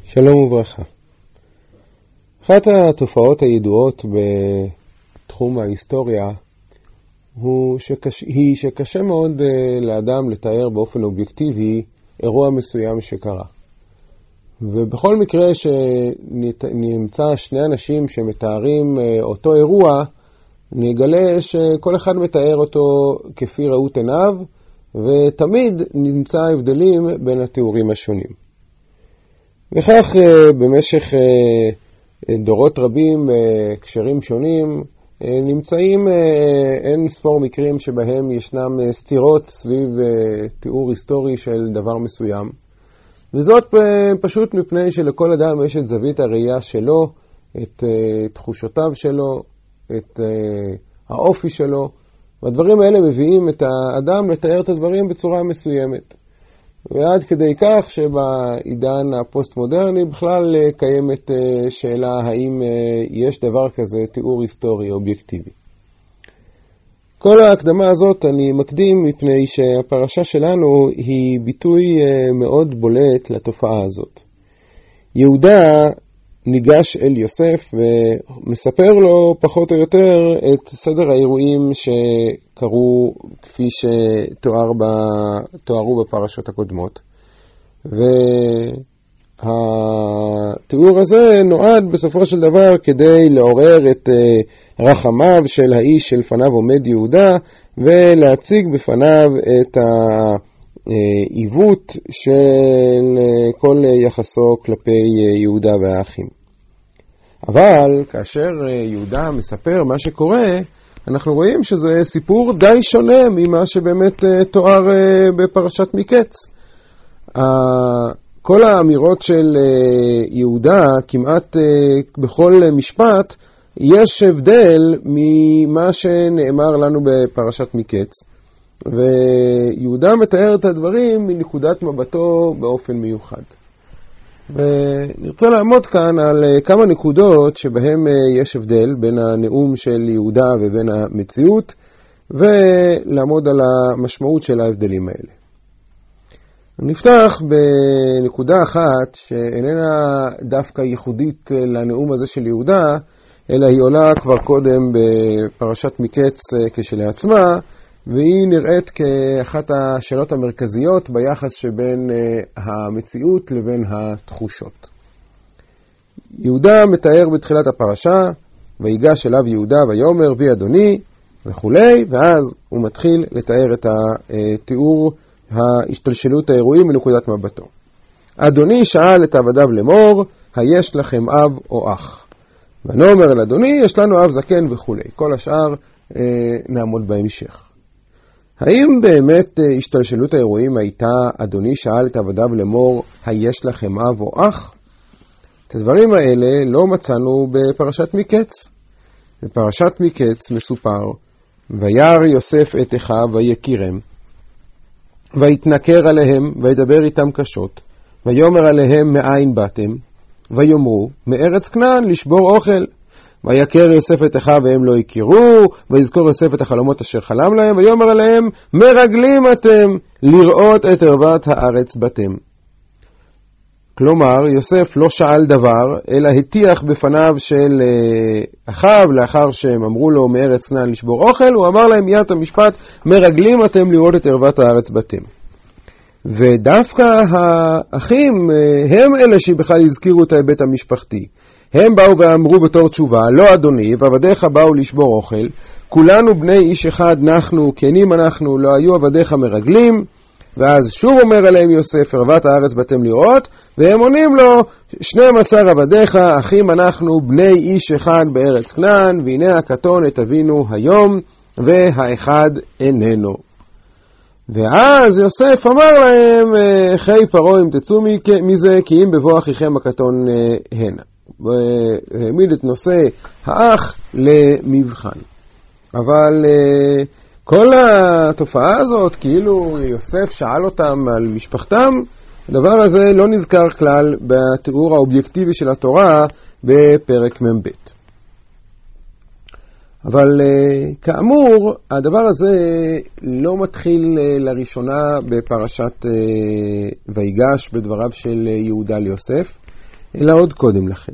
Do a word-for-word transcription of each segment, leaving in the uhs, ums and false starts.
שלום וברכה. אחת התופעות הידועות בתחום ההיסטוריה הוא שקש... היא שקשה מאוד לאדם לתאר באופן אובייקטיבי אירוע מסוים שקרה. ובכל מקרה שנמצא שני אנשים שמתארים אותו אירוע, נגלה שכל אחד מתאר אותו כפי ראות עיניו, ותמיד נמצא הבדלים בין התיאורים השונים. וכך במשך דורות רבים, קשרים שונים, נמצאים אין ספור מקרים שבהם ישנם סתירות סביב תיאור היסטורי של דבר מסוים. וזאת פשוט מפני שלכל אדם יש את זווית הראייה שלו, את תחושותיו שלו, את האופי שלו, והדברים האלה מביאים את האדם לתאר את הדברים בצורה מסוימת. ועד כדי כך שבעידן הפוסט-מודרני בכלל קיימת שאלה האם יש דבר כזה תיאור היסטורי אובייקטיבי. כל ההקדמה הזאת אני מקדים מפני שהפרשה שלנו היא ביטוי מאוד בולט לתופעה הזאת. יהודה ניגש אל יוסף ומספר לו פחות או יותר את סדר האירועים שקרו כפי שתוארו בפרשות הקודמות. והתיאור הזה נועד בסופו של דבר כדי לעורר את רחמיו של האיש שלפניו עומד יהודה, ולהציג בפניו את העיוות של כל יחסו כלפי יהודה והאחים. אבל כאשר יהודה מספר מה שקורה, אנחנו רואים שזה סיפור די שונה ממה שבאמת תואר בפרשת מקץ. כל האמירות של יהודה, כמעט בכל משפט, יש הבדל ממה שנאמר לנו בפרשת מקץ. ויהודה מתאר את הדברים מנקודת מבטו באופן מיוחד. ונרצה לעמוד כאן על כמה נקודות שבהם יש הבדל בין הנאום של יהודה ובין המציאות, ולעמוד על המשמעות של ההבדלים האלה. נפתח בנקודה אחת שאיננה דווקא ייחודית לנאום הזה של יהודה, אלא היא עולה כבר קודם בפרשת מקץ כשלעצמה, והיא נראית כאחת השאלות המרכזיות ביחס שבין המציאות לבין התחושות. יהודה מתאר בתחילת הפרשה, ויגש אליו יהודה ויאמר בי אדוני וכו', ואז הוא מתחיל לתאר את התיאור ההשתלשלות האירועים מנקודת מבטו. אדוני שאל את עבדיו לאמור, היש לכם אב או אח? ונאמר אל אדוני, יש לנו אב זקן וכו'. כל השאר אה, נעמוד בהמשך. האם באמת השתלשלות האירועים הייתה אדוני שאל את עבדיו לאמור, היש לכם אב או אח? את הדברים האלה לא מצאנו בפרשת מקץ. בפרשת מקץ מסופר, וירא יוסף את אחיו ויקירם, ויתנכר עליהם וידבר איתם קשות, ויאמר עליהם מאין באתם, ויאמרו מארץ כנען לשבור אוכל. ויקר יוסף את אחיו והם לא הכירו, ויזכור יוסף את החלומות אשר חלם להם, ויאמר עליהם מרגלים אתם לראות את ערוות הארץ באתם. כלומר, יוסף לא שאל דבר, אלא הטיח בפניו של אחיו, לאחר שהם אמרו לו מארץ כנען לשבור אוכל, הוא אמר להם מיד המשפט, מרגלים אתם לראות את ערוות הארץ באתם. ודווקא האחים הם אלה שבכלל הזכירו את ההיבט המשפחתי. הם באו ואמרו בתור תשובה, לא אדוני, ועבדיך באו לשבור אוכל, כולנו בני איש אחד נחנו, כנים אנחנו, לא היו עבדיך מרגלים. ואז שוב אומר עליהם יוסף, ערוות הארץ באתם לראות, והם עונים לו, שנים עשר עבדיך, אחים אנחנו, בני איש אחד בארץ כנען, והנה הקטון את אבינו היום, והאחד איננו. ואז יוסף אמר להם, חי פרעה אם תצאו מזה, כי אם בבוא אחיכם הקטון הנה. והעמיד את נושא האח למבחן. אבל כל התופעה הזאת, כאילו יוסף שאל אותם על משפחתם, הדבר הזה לא נזכר כלל בתיאור האובייקטיבי של התורה בפרק מב'. אבל כאמור, הדבר הזה לא מתחיל לראשונה בפרשת ויגש בדבריו של יהודה ליוסף, אלא עוד קודם לכן.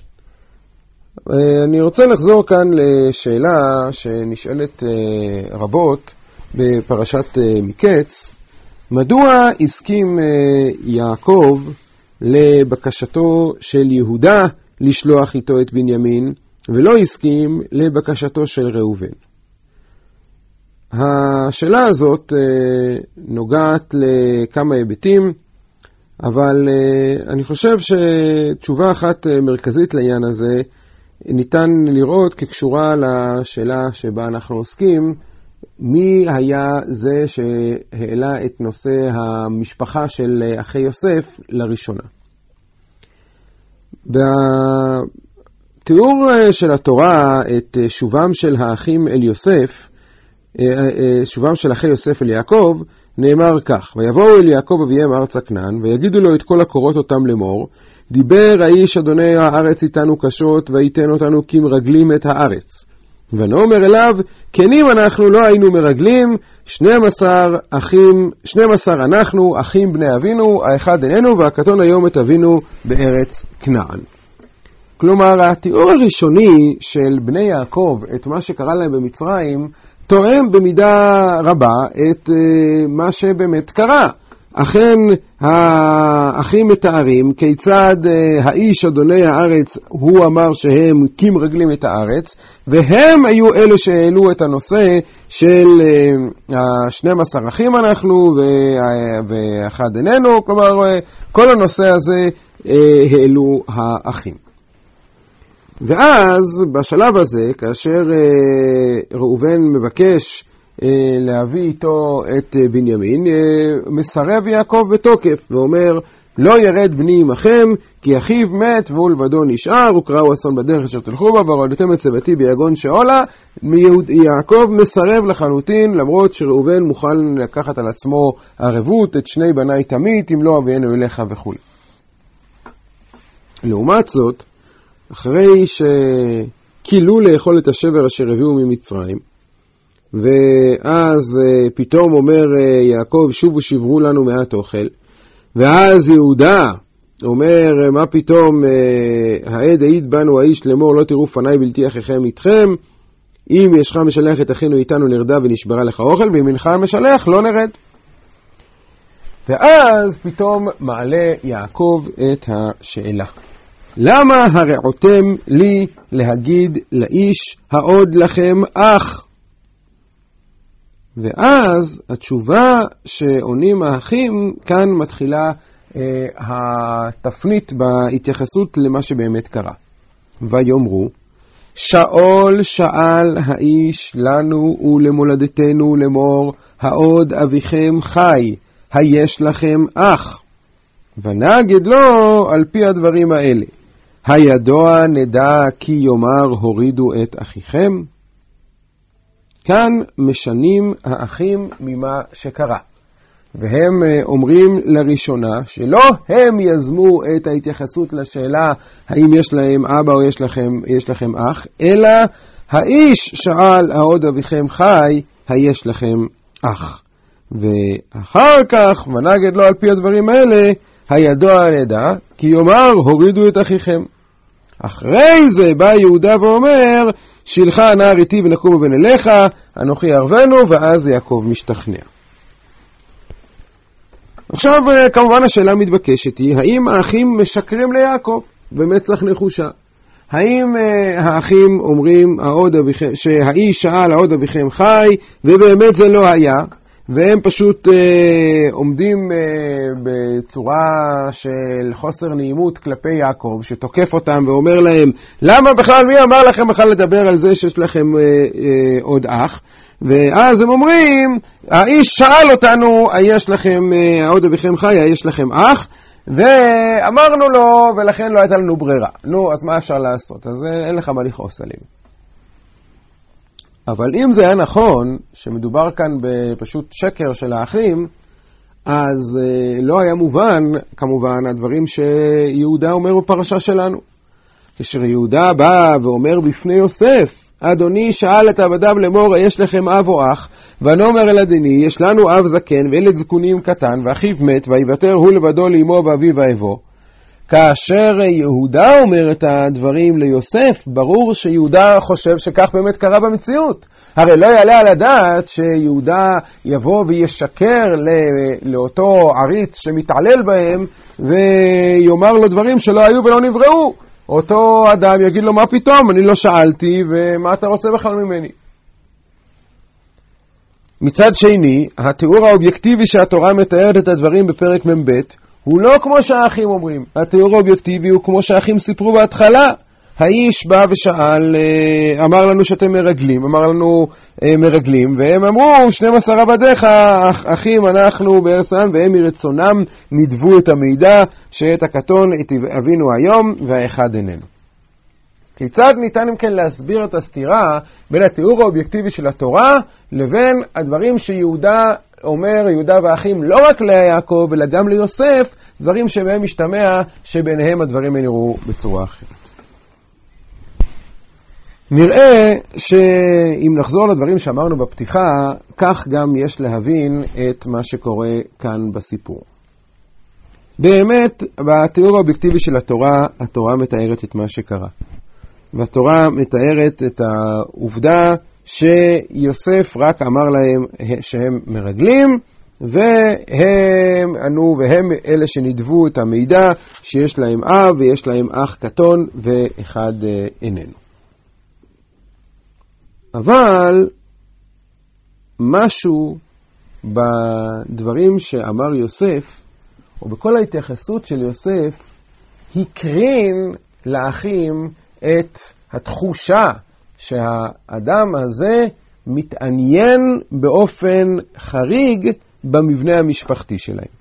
אני רוצה לחזור כאן לשאלה שנשאלת רבות בפרשת מקץ. מדוע הסכים יעקב לבקשתו של יהודה לשלוח איתו את בנימין, ולא הסכים לבקשתו של ראובן? השאלה הזאת נוגעת לכמה היבטים, אבל אני חושב שתשובה אחת מרכזית לעניין הזה ניתן לראות כקשורה לשאלה שבה אנחנו עוסקים, מי היה זה שהעלה את נושא המשפחה של אחי יוסף לראשונה. בתיאור של התורה את שובם של האחים אל יוסף, שובם של אחי יוסף אל יעקב, נאמר כך: ויבואו אל יעקב אביהם ארצה כנען, ויגידו לו את כל הקורות אותם לאמור, דיבר האיש אדוני הארץ איתנו קשות, ויתן אותנו כמרגלים את הארץ. ונאמר אליו, כנים אנחנו לא היינו מרגלים, שנים עשר אחים, שנים עשר אנחנו, אחים בני אבינו, האחד איננו, והקטון היום את אבינו בארץ כנען. כלומר, התיאור הראשוני של בני יעקב, את מה שקרה להם במצרים, תואם במידה רבה את uh, מה שבאמת קרה. אכן האחים מתארים כיצד uh, האיש אדוני הארץ, הוא אמר שהם כמרגלים את הארץ, והם היו אלה שהעלו את הנושא של uh, ה-שנים עשר אחים אנחנו ואחד איננו, כלומר uh, כל הנושא הזה uh, העלו האחים. ואז בשלב הזה, כאשר uh, ראובן מבקש uh, להביא איתו את uh, בנימין, uh, מסרב יעקב בתוקף ואומר, לא ירד בני עמכם, כי אחיו מת והוא לבדו נשאר, וקראו אסון בדרך אשר תלכו בה, והורדתם את צבתי ביגון שאולה. יעקב מסרב לחלוטין, למרות שראובן מוכן לקחת על עצמו ערבות, את שני בני תמית, אם לא אבינו אליך וכו'. לעומת זאת, אחרי שכילו לאכול את השבר אשר הביאו ממצרים, ואז פתאום אומר יעקב, שובו שברו לנו מעט אוכל, ואז יהודה אומר, מה פתאום, העד העיד בנו האיש לאמור, לא תראו פניי בלתי אחיכם איתכם, אם ישך משלח את אחינו איתנו נרדה ונשברה לך אוכל, ואם אינך משלח לא נרד. ואז פתאום מעלה יעקב את השאלה, למה הרעותם לי להגיד לאיש העוד לכם אח? ואז התשובה שעונים האחים, כאן מתחילה אה, התפנית בהתייחסות למה שבאמת קרה. ויאמרו, שאול שאל האיש לנו ולמולדתנו לאמור, העוד אביכם חי, היש לכם אח? ונגד לו על פי הדברים האלה, הידוע נדע כי יאמר הורידו את אחיכם? כאן משנים האחים ממה שקרה, והם אומרים לראשונה שלא הם יזמו את ההתייחסות לשאלה האם יש להם אבא או יש לכם, יש לכם אח, אלא האיש שאל העוד אביכם חי, היש לכם אח? ואחר כך ונגד לו על פי הדברים האלה, הידוע נדע כי יאמר הורידו את אחיכם. אחרי זה בא יהודה ואומר, שילך הנער איתי ונקום בין אליך, אנוכי ערבנו, ואז יעקב משתכנע. עכשיו כמובן השאלה מתבקשת היא, האם האחים משקרים ליעקב במצח נחושה? האם האחים אומרים העוד אביכם, שהאיש שאל העוד אביכם חי, ובאמת זה לא היה, והם פשוט אה, עומדים אה, בצורה של חוסר נעימות כלפי יעקב, שתוקף אותם ואומר להם, למה בכלל, מי אמר לכם בכלל לדבר על זה שיש לכם אה, אה, עוד אח? ואז הם אומרים, האיש שאל אותנו, יש לכם, אה, העוד אביכם חי, יש לכם אח? ואמרנו לו, ולכן לא הייתה לנו ברירה. נו, אז מה אפשר לעשות? אז אה, אין לך מה לכעוס עליהם. אבל אם זה היה נכון, שמדובר כאן בפשוט שקר של האחים, אז אה, לא היה מובן, כמובן, הדברים שיהודה אומר בפרשה שלנו. כאשר יהודה בא ואומר בפני יוסף, אדוני שאל את עבדיו לאמור, יש לכם אב או אח? ונאמר אל אדוני, יש לנו אב זקן וילד זקונים קטן, ואחיו מת, ויוותר הוא לבדו לאמו ואביו ואבו. כאשר יהודה אומר את הדברים ליוסף, ברור שיהודה חושב שכך באמת קרה במציאות. הרי לא יעלה על הדעת שיהודה יבוא וישקר לאותו עריץ שמתעלל בהם, ויאמר לו דברים שלא היו ולא נבראו. אותו אדם יגיד לו, מה פתאום? אני לא שאלתי, ומה אתה רוצה בכלל ממני? מצד שני, התיאור האובייקטיבי שהתורה מתארת את הדברים בפרק מ"ב, הוא לא כמו שהאחים אומרים. התיאור האובייקטיבי הוא כמו שהאחים סיפרו בהתחלה. האיש בא ושאל, אמר לנו שאתם מרגלים, אמר לנו מרגלים, והם אמרו, שנים עשר עבדיך, אחים אנחנו בארצם, והם מרצונם נדבו את המידע, שאת הקטון את אבינו היום, והאחד איננו. כיצד ניתן אם כן להסביר את הסתירה בין התיאור האובייקטיבי של התורה, לבין הדברים שיהודה אומר, יהודה והאחים, לא רק ליעקב, אלא גם ליוסף, דברים שבהם משתמע שביניהם הדברים נראו בצורה אחרת. נראה שאם נחזור לדברים שאמרנו בפתיחה, כך גם יש להבין את מה שקורה כאן בסיפור. באמת, בתיאור האובייקטיבי של התורה, התורה מתארת את מה שקרה. והתורה מתארת את העובדה שיוסף רק אמר להם שהם מרגלים, והם ענו, והם אלה שנדבו את המידע שיש להם אב ויש להם אח קטון ואחד איננו. אבל משהו בדברים שאמר יוסף, או בכל ההתייחסות של יוסף, הקרין לאחים את התחושה שהאדם הזה מתעניין באופן חריג במבנה המשפחתי שלהם.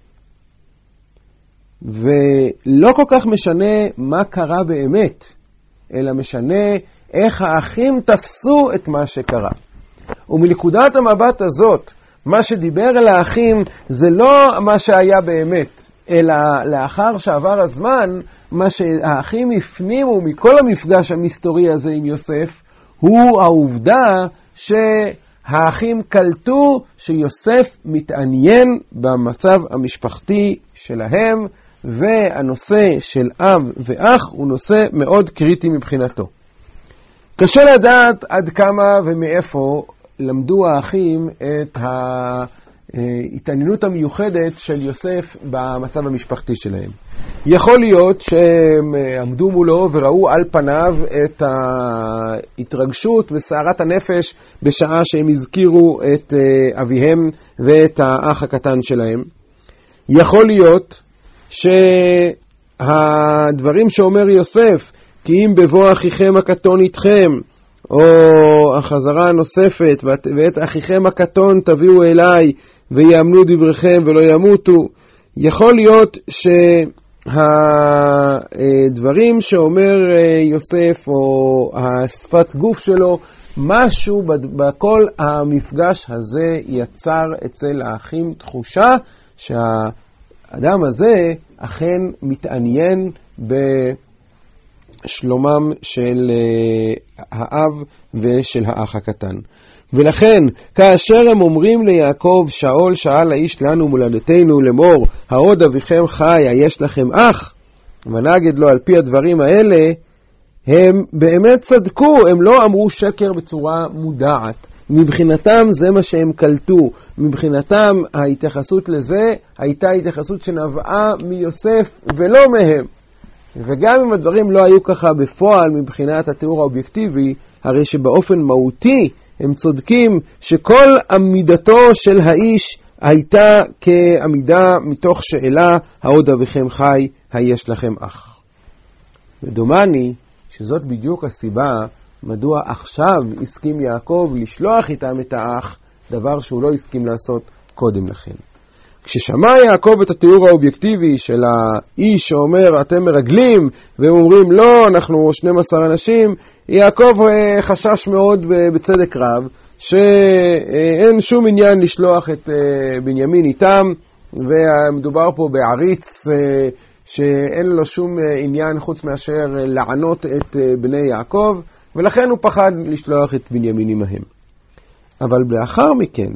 ולא כל כך משנה מה קרה באמת, אלא משנה איך האחים תפסו את מה שקרה. ומנקודת המבט הזאת, מה שדיבר אל האחים זה לא מה שהיה באמת, אלא לאחר שעבר הזמן, מה שהאחים הפנימו מכל המפגש המסתורי הזה עם יוסף, הוא העובדה שהאחים קלטו שיוסף מתעניין במצב המשפחתי שלהם, והנושא של אב ואח הוא נושא מאוד קריטי מבחינתו. קשה לדעת עד כמה ומאיפה למדו האחים את ההתעניינות המיוחדת של יוסף במצב המשפחתי שלהם. יכול להיות שהם עמדו מולו וראו על פניו את ההתרגשות וסערת הנפש בשעה שהם הזכירו את אביהם ואת האח הקטן שלהם. יכול להיות שהדברים שאומר יוסף, כי אם בבוא אחיכם הקטון איתכם, או החזרה הנוספת, ואת אחיכם הקטון תביאו אליי, ויאמנו דבריכם ולא ימותו, יכול להיות שהדברים שאומר יוסף, או השפת גוף שלו, משהו בכל המפגש הזה יצר אצל האחים תחושה שהאדם הזה אכן מתעניין בשלומם של האב ושל האח הקטן. ולכן, כאשר הם אומרים ליעקב, שאול שאל האיש לנו מולדתנו לאמור, העוד אביכם חי, יש לכם אח? ונגד לו על פי הדברים האלה, הם באמת צדקו, הם לא אמרו שקר בצורה מודעת. מבחינתם זה מה שהם קלטו. מבחינתם ההתייחסות לזה הייתה התייחסות שנבעה מיוסף ולא מהם. וגם אם הדברים לא היו ככה בפועל מבחינת התיאור האובייקטיבי, הרי שבאופן מהותי הם צודקים שכל עמידתו של האיש הייתה כעמידה מתוך שאלה, העוד אביכם חי, היש לכם אח. ודומני שזאת בדיוק הסיבה מדוע עכשיו הסכים יעקב לשלוח איתם את האח, דבר שהוא לא הסכים לעשות קודם לכן. כששמע יעקב את התיאור האובייקטיבי של האיש שאומר אתם מרגלים, והם אומרים לא, אנחנו שנים עשר אנשים, יעקב חשש מאוד בצדק רב, שאין שום עניין לשלוח את בנימין איתם, ומדובר פה בעריץ שאין לו שום עניין חוץ מאשר לענות את בני יעקב, ולכן הוא פחד לשלוח את בנימין עמהם. אבל לאחר מכן,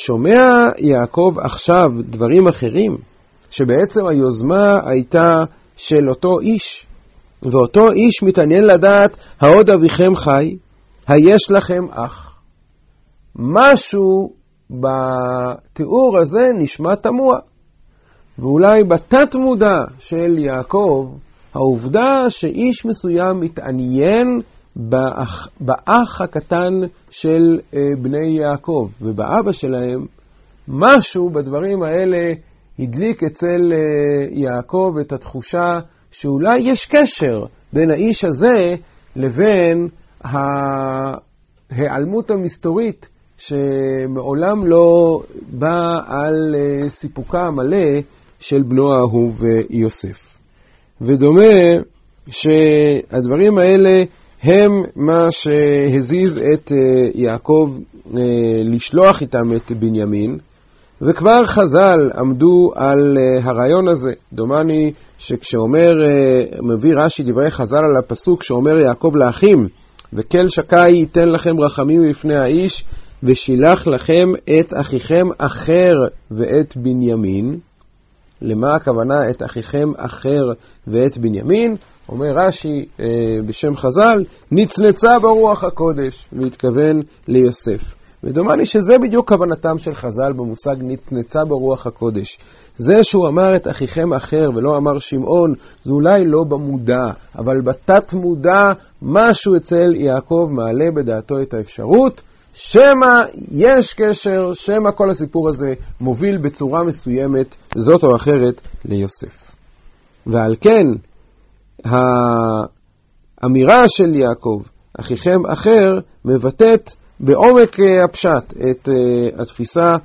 כששומע יעקב עכשיו דברים אחרים, שבעצם היוזמה הייתה של אותו איש. ואותו איש מתעניין לדעת, העוד אביכם חי, היש לכם אח. משהו בתיאור הזה נשמע תמוה. ואולי בתת מודע של יעקב, העובדה שאיש מסוים מתעניין באח, באח הקטן של בני יעקב ובאבא שלהם, משהו בדברים האלה הדליק אצל יעקב את התחושה שאולי יש קשר בין האיש הזה לבין ההיעלמות המסתורית שמעולם לא באה על סיפוקה המלא של בנו האהוב יוסף. ודומה שהדברים האלה הם מה שהזיז את יעקב לשלוח איתם את בנימין, וכבר חז"ל עמדו על הרעיון הזה. דומני שכשאומר, מביא רש"י דברי חז"ל על הפסוק שאומר יעקב לאחים, וכל שקי ייתן לכם רחמים לפני האיש, ושילח לכם את אחיכם אחר ואת בנימין. למה הכוונה את אחיכם אחר ואת בנימין? אומר רש"י אה, בשם חז"ל, נצנצה ברוח הקודש, והתכוון ליוסף. ודומני שזה בדיוק כוונתם של חז"ל במושג נצנצה ברוח הקודש. זה שהוא אמר את אחיכם אחר ולא אמר שמעון, זה אולי לא במודע, אבל בתת מודע משהו אצל יעקב מעלה בדעתו את האפשרות, שמה יש קשר, שמה כל הסיפור הזה מוביל בצורה מסוימת, זאת או אחרת, ליוסף. ועל כן, האמירה של יעקב, אחיכם אחר, מבטאת בעומק הפשט את התפיסה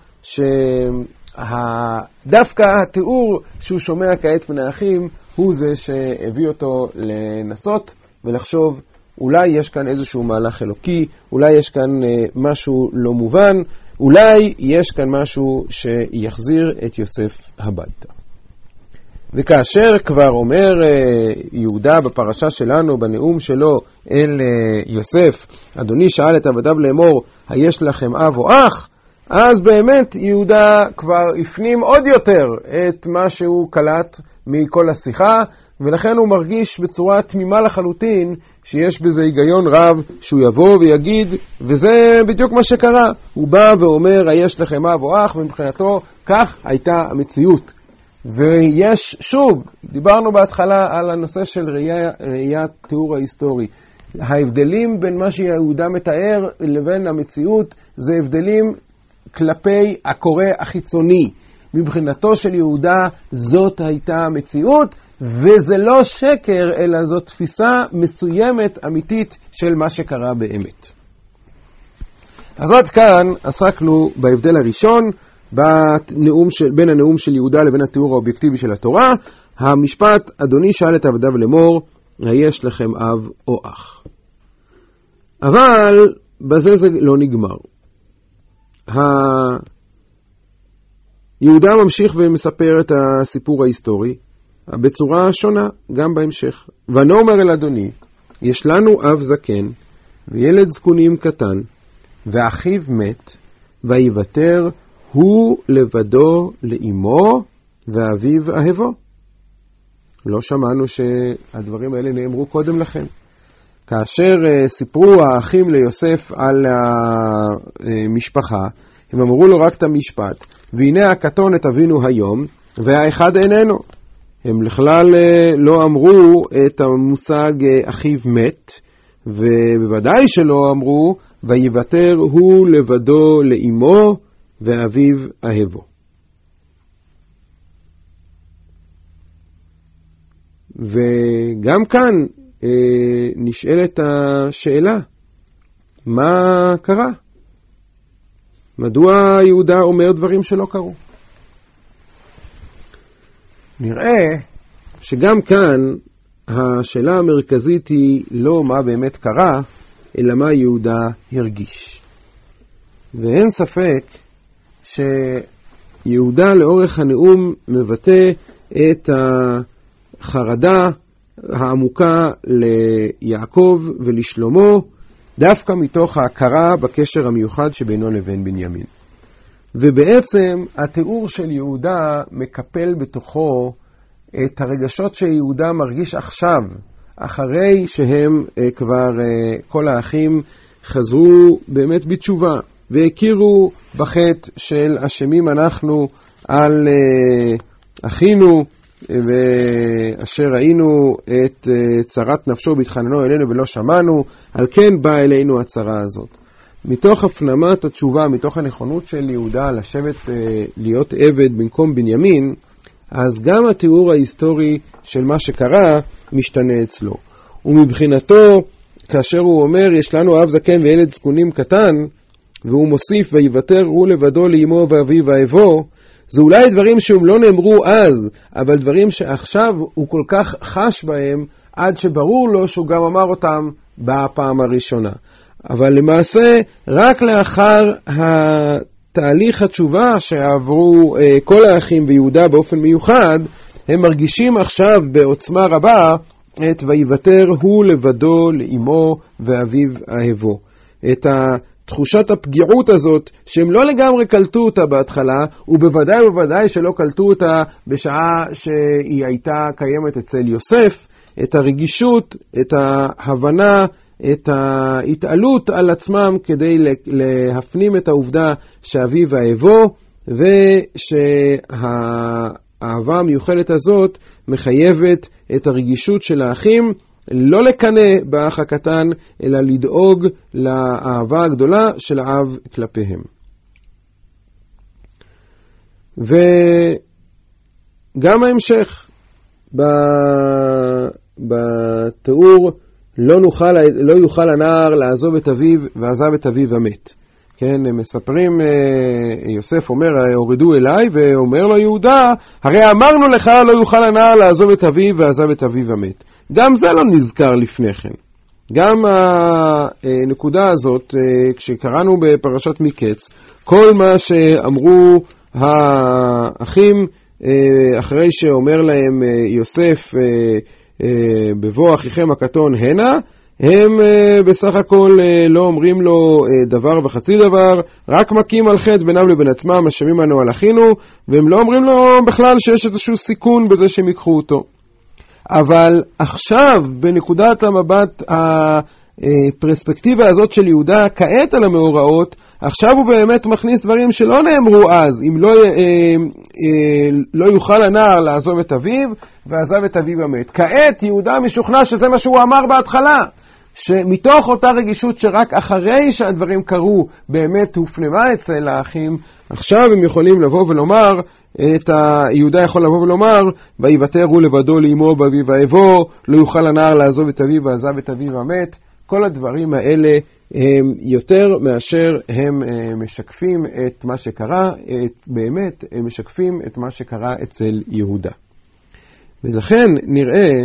שדווקא התיאור שהוא שומע כעת מן האחים הוא זה שהביא אותו לנסות ולחשוב אולי יש כאן איזשהו מהלך אלוקי, אולי יש כאן משהו לא מובן, אולי יש כאן משהו שיחזיר את יוסף הביתה. וכאשר כבר אומר יהודה בפרשה שלנו, בנאום שלו אל יוסף, אדוני שאל את עבדיו לאמור, היש לכם אב או אח? אז באמת יהודה כבר הפנים עוד יותר את מה שהוא קלט מכל השיחה, ולכן הוא מרגיש בצורה תמימה לחלוטין שיש בזה היגיון רב שהוא יבוא ויגיד, וזה בדיוק מה שקרה. הוא בא ואומר, היש לכם אב או אח, ומבחינתו כך הייתה המציאות. ויש, שוב, דיברנו בהתחלה על הנושא של ראייה, ראיית תיאור ההיסטורי. ההבדלים בין מה שיהודה מתאר לבין המציאות, זה הבדלים כלפי הקורא החיצוני. מבחינתו של יהודה זאת הייתה המציאות, וזה לא שקר, אלא זאת תפיסה מסוימת, אמיתית, של מה שקרה באמת. אז עד כאן עסקנו בהבדל הראשון, בנאום של, בין הנאום של יהודה לבין התיאור האובייקטיבי של התורה, המשפט, אדוני שאל את עבדיו לאמור, היש לכם אב או אח. אבל בזה זה לא נגמר. יהודה ממשיך ומספר את הסיפור ההיסטורי, בצורה שונה, גם בהמשך. ונאמר אל אדוני, יש לנו אב זקן, וילד זקונים קטן, ואחיו מת, ויוותר הוא לבדו לאמו, ואביו אהבו. לא שמענו שהדברים האלה נאמרו קודם לכן. כאשר סיפרו האחים ליוסף על המשפחה, הם אמרו לו רק את המשפט, והנה הקטון את אבינו היום, והאחד איננו. הם לכלל לא אמרו את המושג אחיו מת, ובוודאי שלא אמרו, ויוותר הוא לבדו לאמו, ואביו אהבו. וגם כאן אה, נשאלת השאלה, מה קרה? מדוע יהודה אומר דברים שלא קרו? נראה שגם כאן השאלה המרכזית היא לא מה באמת קרה, אלא מה יהודה הרגיש. ואין ספק שיהודה לאורך הנאום מבטא את החרדה העמוקה ליעקב ולשלמה, דווקא מתוך ההכרה בקשר המיוחד שבינו לבין בנימין. ובעצם התיאור של יהודה מקפל בתוכו את הרגשות שיהודה מרגיש עכשיו, אחרי שהם כבר כל האחים חזרו באמת בתשובה, והכירו בחטא של אשמים אנחנו על אחינו, ואשר ראינו את צרת נפשו בהתחננו אלינו ולא שמענו, על כן באה אלינו הצרה הזאת. מתוך הפנמת התשובה, מתוך הנכונות של יהודה לשבת להיות עבד במקום בנימין, אז גם התיאור ההיסטורי של מה שקרה משתנה אצלו. ומבחינתו, כאשר הוא אומר, יש לנו אב זקן וילד זקונים קטן, והוא מוסיף, ויוותר הוא לבדו לאמו ואביו ואבו, זה אולי דברים שהם לא נאמרו אז, אבל דברים שעכשיו הוא כל כך חש בהם, עד שברור לו שהוא גם אמר אותם בפעם הראשונה. אבל למעשה, רק לאחר התהליך התשובה שעברו כל האחים ביהודה באופן מיוחד, הם מרגישים עכשיו בעוצמה רבה את ויוותר הוא לבדו לאמו ואביו אהבו. את תחושת הפגיעות הזאת, שהם לא לגמרי קלטו אותה בהתחלה, ובוודאי ובוודאי שלא קלטו אותה בשעה שהיא הייתה קיימת אצל יוסף, את הרגישות, את ההבנה, את ההתעלות על עצמם כדי להפנים את העובדה שאביו אהבו, ושהאהבה המיוחדת הזאת מחייבת את הרגישות של האחים, לא לקנא באח הקטן, אלא לדאוג לאהבה הגדולה של האב כלפיהם. וגם ההמשך בתיאור, לא, נוכל, לא יוכל הנער לעזוב את אביו ועזב את אביו ומת. כן, מספרים, יוסף אומר, הורידו אליי, ואומר לו יהודה, הרי אמרנו לך לא יוכל הנער לעזוב את אביו ועזב את אביו ומת. גם זה לא נזכר לפני כן. גם הנקודה הזאת, כשקראנו בפרשת מקץ, כל מה שאמרו האחים, אחרי שאומר להם יוסף, בבוא אחיכם הקטון הנה, הם בסך הכל לא אומרים לו דבר וחצי דבר, רק מכים על חטא בינם לבין עצמם, אשמים אנו על אחינו, והם לא אומרים לו בכלל שיש איזשהו סיכון בזה שהם ייקחו אותו. אבל עכשיו, בנקודת המבט הפרספקטיבה הזאת של יהודה, כעת על המאורעות, עכשיו הוא באמת מכניס דברים שלא נאמרו אז, אם לא, אה, אה, לא יוכל הנער לעזוב את אביו, ועזב את אביו ומת. כעת יהודה משוכנע שזה מה שהוא אמר בהתחלה, שמתוך אותה רגישות שרק אחרי שהדברים קרו, באמת הופנמה אצל האחים, עכשיו הם יכולים לבוא ולומר, את היהודה יכול לבוא ולומר, ויוותר הוא לבדו לאמו באביו ואבו, לא יוכל הנער לעזוב את אביו ועזב את אביו ומת. כל הדברים האלה הם יותר מאשר הם משקפים את מה שקרה, את, באמת הם משקפים את מה שקרה אצל יהודה. ולכן נראה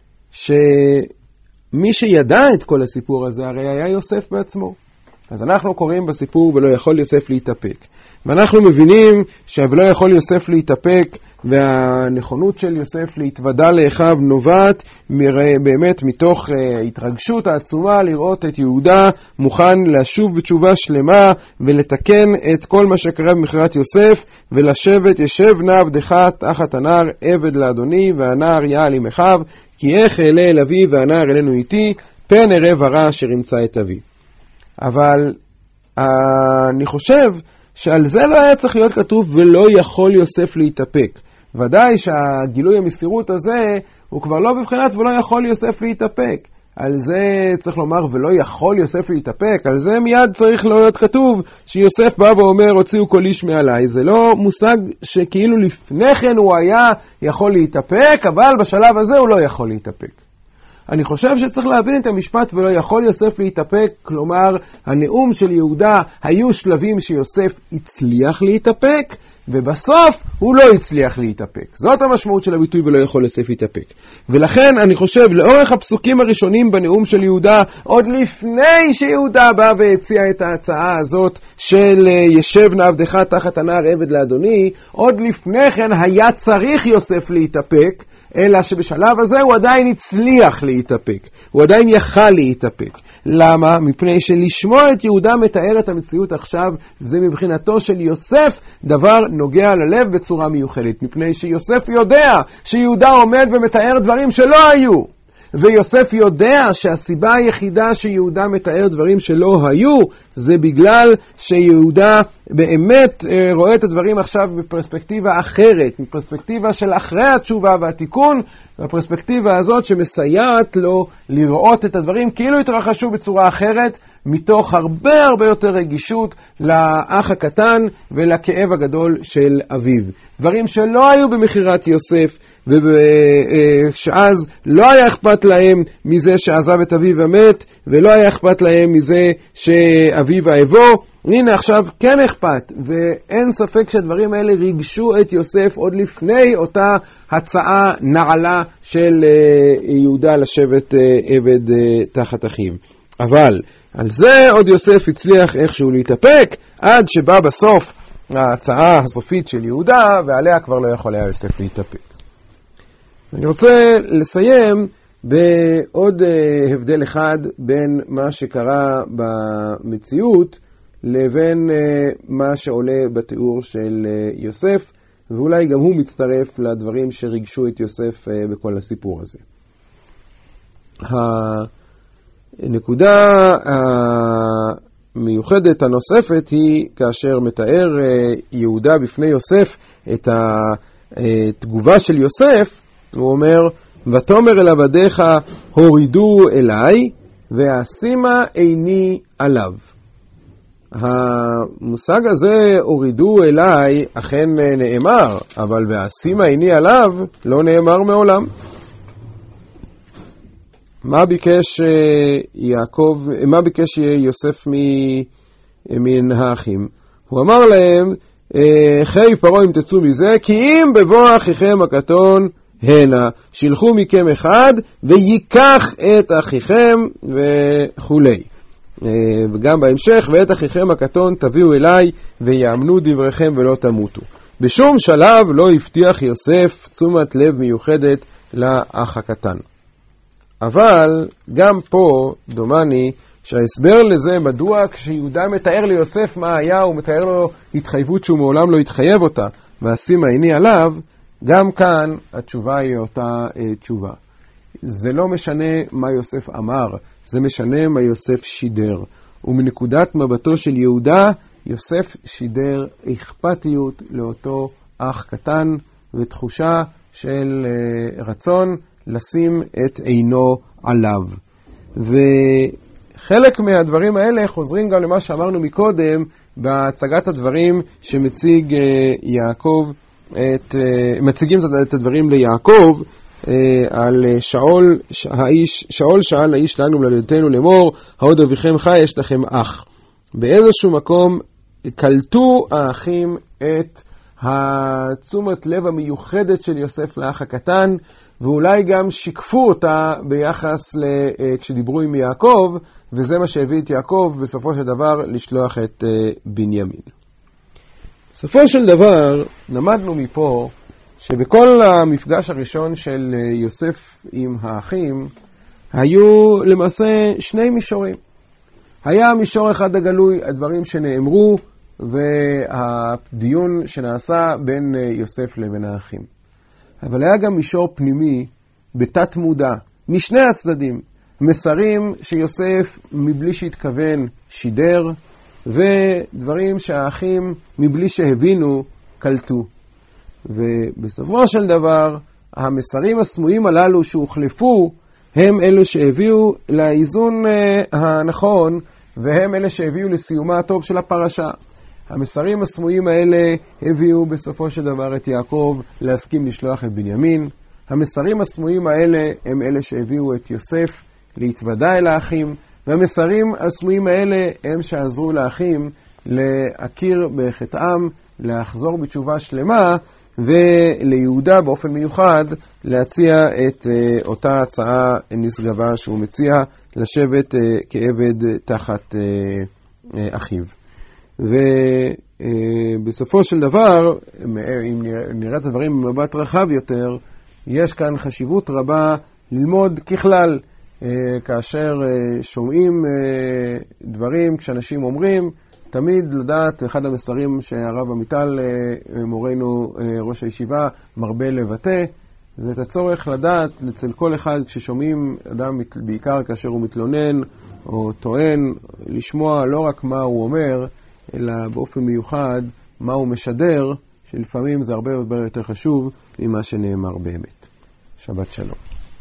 שמי שידע את כל הסיפור הזה הרי היה יוסף בעצמו. אז אנחנו קוראים בסיפור ולא יכול יוסף להתאפק. ואנחנו מבינים שלא יכול יוסף להתאפק, והנכונות של יוסף להתוודע לאחיו נובעת באמת מתוך התרגשות העצומה לראות את יהודה מוכן לשוב בתשובה שלמה ולתקן את כל מה שקרה במכירת יוסף, ולשבת ישב נא עבדך תחת הנער עבד לאדוני, והנער יעל עם אחיו, כי איך אעלה אל אבי והנער אלינו איתי, פן אראה ורע אשר ימצא את אבי. אבל אני חושב שעל זה לא היה צריך להיות כתוב ולא יכול יוסף להתאפק. ודאי שהגילוי המסירות הזה הוא כבר לא בבחינת ולא יכול יוסף להתאפק. על זה צריך לומר ולא יכול יוסף להתאפק. על זה מיד צריך להיות כתוב שיוסף בא ואומר הוציאו כל איש מעליי. זה לא מושג שכאילו לפני כן הוא היה יכול להתאפק, אבל בשלב הזה הוא לא יכול להתאפק. אני חושב שצריך להבין את המשפט ולא יכול יוסף להתאפק, כלומר הנאום של יהודה היו שלבים שיוסף הצליח להתאפק, ובסוף הוא לא הצליח להתאפק. זאת המשמעות של הביטוי ולא יכול יוסף להתאפק. ולכן אני חושב לאורך הפסוקים הראשונים בנאום של יהודה, עוד לפני שיהודה בא והציע את ההצעה הזאת של ישב נא עבדך תחת הנער עבד לאדוני, עוד לפני כן היה צריך יוסף להתאפק, אלא שבשלב הזה הוא עדיין הצליח להתאפק, הוא עדיין יכל להתאפק. למה? מפני שלשמוע את יהודה מתאר את המציאות עכשיו, זה מבחינתו של יוסף דבר נוגע ללב בצורה מיוחדת, מפני שיוסף יודע שיהודה עומד ומתאר דברים שלא היו, ויוסף יודע שהסיבה היחידה שיהודה מתאר דברים שלא היו, זה בגלל שיהודה באמת רואה את הדברים עכשיו בפרספקטיבה אחרת, בפרספקטיבה של אחרי התשובה והתיקון, בפרספקטיבה הזאת שמסייעת לו לראות את הדברים כאילו התרחשו בצורה אחרת, מתוך הרבה הרבה יותר רגישות לאח הקטן ולכאב הגדול של אביו. דברים שלא היו במחירת יוסף, ושאז לא היה אכפת להם מזה שעזב את אביו ומת, ולא היה אכפת להם מזה שאביו אהבו. הנה עכשיו כן אכפת, ואין ספק שהדברים האלה ריגשו את יוסף עוד לפני אותה הצעה נעלה של יהודה לשבת עבד תחת אחיו. אבל על זה עוד יוסף הצליח איכשהו להתאפק, עד שבא בסוף ההצעה הסופית של יהודה, ועליה כבר לא יכול היה יוסף להתאפק. אני רוצה לסיים בעוד הבדל אחד בין מה שקרה במציאות לבין מה שעולה בתיאור של יוסף, ואולי גם הוא מצטרף לדברים שריגשו את יוסף בכל הסיפור הזה. הנקודה המיוחדת הנוספת היא כאשר מתאר יהודה בפני יוסף את התגובה של יוסף, הוא אומר, ותאמר אל עבדיך הורידו אליי ואשימה עיני עליו. המושג הזה הורידו אליי אכן נאמר, אבל ואשימה עיני עליו לא נאמר מעולם. מה ביקש יעקב, מה ביקש יוסף מן האחים? הוא אמר להם, חי פרעה אם תצאו מזה, כי אם בבוא אחיכם הקטון הנה, שילחו מכם אחד ויקח את אחיכם וכולי. וגם בהמשך, ואת אחיכם הקטון תביאו אליי ויאמנו דבריכם ולא תמותו. בשום שלב לא הבטיח יוסף תשומת לב מיוחדת לאח הקטן. אבל גם פה דומני שההסבר לזה מדוע כשיהודה מתאר ליוסף מה היה, הוא מתאר לו התחייבות שהוא מעולם לא התחייב אותה, ואשימה עיני עליו, גם כאן התשובה היא אותה אה, תשובה. זה לא משנה מה יוסף אמר, זה משנה מה יוסף שידר. ומנקודת מבטו של יהודה, יוסף שידר אכפתיות לאותו אח קטן, ותחושה של אה, רצון לשים את עינו עליו. וחלק מהדברים האלה חוזרים גם למה שאמרנו מקודם, בהצגת הדברים שמציג אה, יעקב, את, מציגים את הדברים ליעקב, על שאול, האיש, שאול שאל האיש לנו ולדתנו לאמור, העוד אביכם חי, יש לכם אח. באיזשהו מקום קלטו האחים את התשומת לב המיוחדת של יוסף לאח הקטן, ואולי גם שיקפו אותה ביחס כשדיברו עם יעקב, וזה מה שהביא את יעקב בסופו של דבר לשלוח את בנימין. בסופו של דבר למדנו מפה שבכל המפגש הראשון של יוסף עם האחים היו למעשה שני מישורים. היה מישור אחד הגלוי, הדברים שנאמרו והדיון שנעשה בין יוסף לבין האחים. אבל היה גם מישור פנימי בתת מודע, משני הצדדים, מסרים שיוסף מבלי שהתכוון שידר, ודברים שהאחים מבלי שהבינו קלטו. ובסופו של דבר המסרים הסמויים הללו שהוחלפו הם אלו שהביאו לאיזון הנכון, והם אלה שהביאו לסיומה הטוב של הפרשה. המסרים הסמויים האלה הביאו בסופו של דבר את יעקב להסכים לשלוח את בנימין. המסרים הסמויים האלה הם אלה שהביאו את יוסף להתוודע אל האחים, והמסרים הסמויים האלה הם שעזרו לאחים להכיר בחטאם, לחזור בתשובה שלמה, וליהודה באופן מיוחד להציע את uh, אותה הצעה נשגבה שהוא מציע, לשבת uh, כעבד תחת uh, uh, אחיו. ובסופו uh, של דבר, אם נראה את הדברים במבט רחב יותר, יש כאן חשיבות רבה ללמוד ככלל, כאשר שומעים דברים, כשאנשים אומרים, תמיד לדעת, אחד המסרים שהרב עמיטל, מורנו ראש הישיבה, מרבה לבטא, זה את הצורך לדעת אצל כל אחד כששומעים אדם, בעיקר כאשר הוא מתלונן או טוען, לשמוע לא רק מה הוא אומר, אלא באופן מיוחד מה הוא משדר, שלפעמים זה הרבה יותר חשוב ממה שנאמר באמת. שבת שלום.